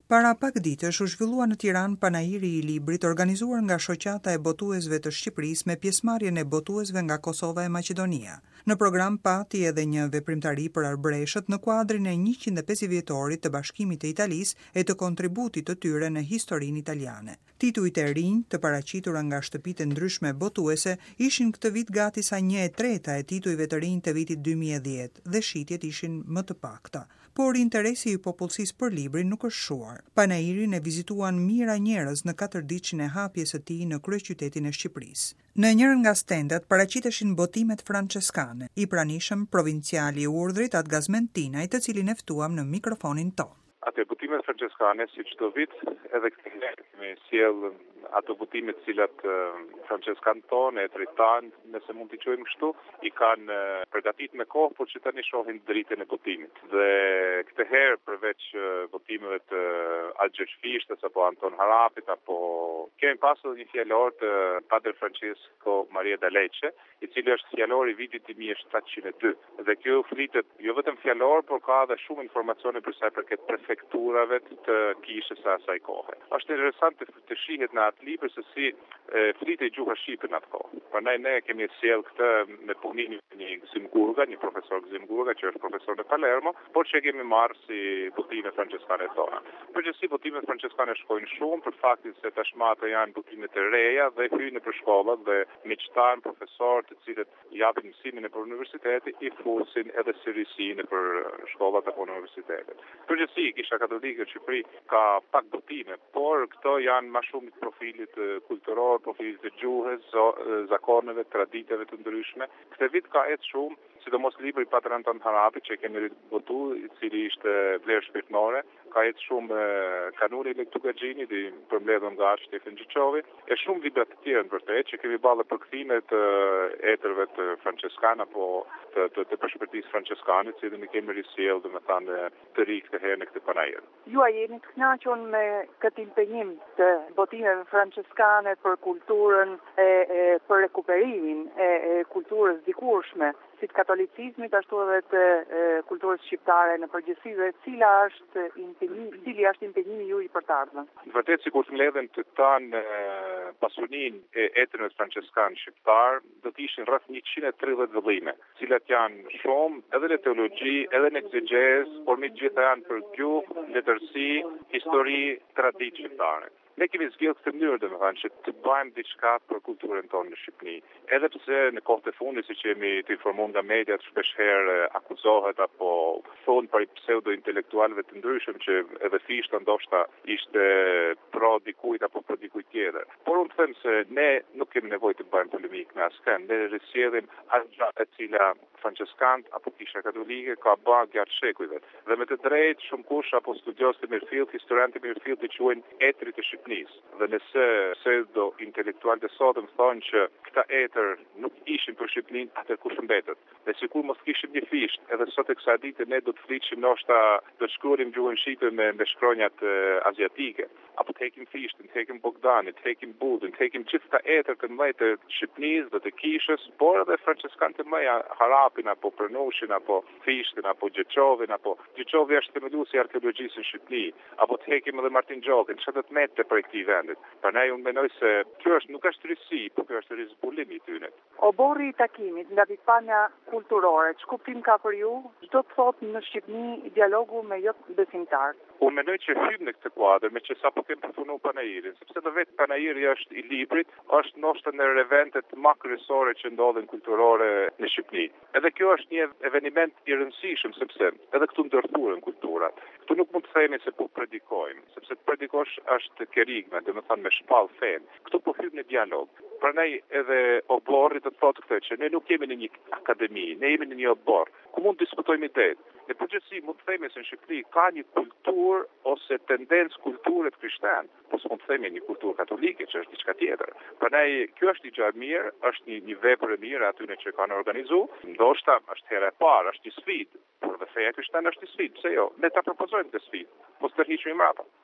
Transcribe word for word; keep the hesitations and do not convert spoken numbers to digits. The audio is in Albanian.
Para pak ditësh u zhvillua në Tiranë panairi i librit organizuar nga Shoqata e Botuesve të Shqipërisë me pjesëmarrjen e botuesve nga Kosova e Maqedonia. Në program pati edhe një veprimtari për arbreshët në kuadrin e njëqind e pesë vjetorit të Bashkimit të Italisë e të kontributit të tyre në historinë italiane. Titujt e rinj të paraqitura nga shtëpitë ndryshme botuese ishin këtë vit gati sa një e treta e titujve të rinj të vitit dy mijë e dhjetë dhe shitjet ishin më të pakta. Por interesi i popullsisë për librin nuk është shuar. Panairin e vizituan mijëra njerëz në katërditëshin e hapjes së tij në kryeqytetin e Shqipërisë. Në njërin nga stendat paraqiteshin botimet franceskane. I pranishëm provinciali i Urdhrit Atgazmen Tinaj, të cilin e ftuam në mikrofonin tonë. Atë botimet franceskane, si çdo vit, edhe këtë herë kemi sjell ato botime të cilat uh, franceskanët tonë, e tritan, nëse mund t'i quajmë kështu, i kanë uh, përgatitur me kohë, por që tani shohin dritën e botimit. Dhe këtë herë përveç uh, botimeve të uh, Algjergj Fishtës apo Anton Harapit, apo kemi pasur një fjalor të uh, Padre Francesco Maria D'Alece, i cili është fjalor i vitit një mijë e shtatëqind e dy. Dhe kjo flitet jo vetëm fjalor, por ka edhe shumë informacione për sa i përket prefekturave të kishës së asaj kohe. Është interesante të shihet në atë libër se si e, flitej gjuha shqipe në atë kohë. Prandaj ne kemi sjell këtë me punimin e një Gzim Gurga, një profesor Gzim Gurga që është profesor në Palermo, por që kemi marrë si botime franceskane tona. Përgjithësi botimet franceskane shkojnë shumë për faktin se tashmë ato janë botime të reja dhe hyjnë në shkollat dhe miqtan, profesor të cilët japin mësimin e për universiteti i fusin edhe serisinë për shkollat apo universitetet. Përgjithësi Kisha Katolike në Shqipëri ka pak botime, por këto janë më shumë të profilit kulturor, profilit të gjuhës, zakoneve, traditave të ndryshme. Këtë vit ka ecë shumë, sidomos libri Patër Anton Harapi që kemi botu, i cili ishte vlerë shpirtërore, ka ecë shumë kanuni i Lektugaxhinit, i përmbledhur nga Shtefan Gjiçovi, e shumë libra të tjerë në vërtet që kemi ballë përkthime të etërve të franceskan apo të të, të përshpërtisë franceskane, që ne kemi risjell domethënë të ri këtë herë në këtë panair. Ju a jeni të kënaqur me këtë impenjim të botimeve franceskane për kulturën e, e për rekuperimin e, e kulturës dikurshme, si të katolicizmit ashtu edhe të e, kulturës shqiptare në përgjithësi, dhe cila është impenjimi, cili është impenjimi ju i përtardhëm? Në vërtet sikur të mbledhen të tanë pasuninë e etërve franceskan shqiptar, do të ishin rreth njëqind e tridhjetë vëllime, të cilat janë shumë edhe në teologji, edhe në egzegjes, por me gjitha janë për gjuhë, letërsi, histori, traditë shqiptare. Ne kemi zgjedhur këtë mënyrë domethënë që të bëjmë diçka për kulturën tonë në Shqipëri. Edhe pse në kohët e fundit, siç jemi të informuar nga mediat, shpesh herë akuzohet apo thonë për pseudo intelektualëve të ndryshëm që edhe Fishta ndoshta ishte pro dikujt apo pro dikujt tjetër. Por unë them se ne nuk kemi nevojë të bëjmë polemik me askën, ne risjellim atë e cila franceskant apo Kisha Katolike ka bërë gjatë shekujve. Dhe me të drejtë shumë kush apo studios të mirëfillt, historiantë të mirëfillt i quajnë etrit të Shqipërisë. Dhe nëse pseudo intelektualët e sotëm thonë që këta etër nuk ishin për Shqipërinë, atë kush mbetet? Dhe sikur mos kishim një fisht, edhe sot e kësaj dite ne do të flitshim ndoshta do të shkruajmë gjuhën shqipe me me shkronjat e, aziatike, apo të hekim Fishtin, të hekim Bogdanin, të hekim Budin, të hekim gjithë këta etër të mëdhenj të Shqipërisë dhe të Kishës, por edhe franceskanët e mëdhenj, Harapin apo Prnushin apo Fishtin apo Gjiçovin apo Gjiçovi është themeluesi i arkeologjisë në Shqipëri, apo të hekim edhe Martin Gjokin, çfarë do të mete për këtij vendit. Prandaj unë mendoj se kjo është nuk është risi, por kjo është rizbulim i tyre. Oborri i takimit nga pikpamja kulturore, ç'kuptim ka për ju? Çdo të thotë në Shqipëri dialogu me jo besimtar? Unë mendoj që hym në këtë kuadër me që sapo kemi përfunduar panairin, sepse edhe vetë panairi është i librit, është ndoshta në eventet më kryesore që ndodhen kulturore në Shqipëri. Edhe kjo është një eveniment i rëndësishëm sepse edhe këtu ndërthuren kulturat. Këtu nuk mund të themi se po predikojmë, sepse të predikosh është kerigme, domethënë me shpall fen. Këtu po hym në dialog. Prandaj edhe oborri të thotë këtë që ne nuk jemi në një akademi, ne jemi në një obor ku mund të diskutojmë idetë. Në përgjithësi mund të themi se në Shqipëri ka një kulturë ose tendencë kulture të krishterë, po s'mund të themi një kulturë katolike që është diçka tjetër. Prandaj kjo është një gjë e mirë, është një, një vepër e mirë aty që kanë organizuar. Ndoshta është hera e parë, është një sfidë, por dhe feja krishtere është një sfidë, pse jo? Ne ta propozojmë këtë sfidë, mos tërhiqemi mbrapa.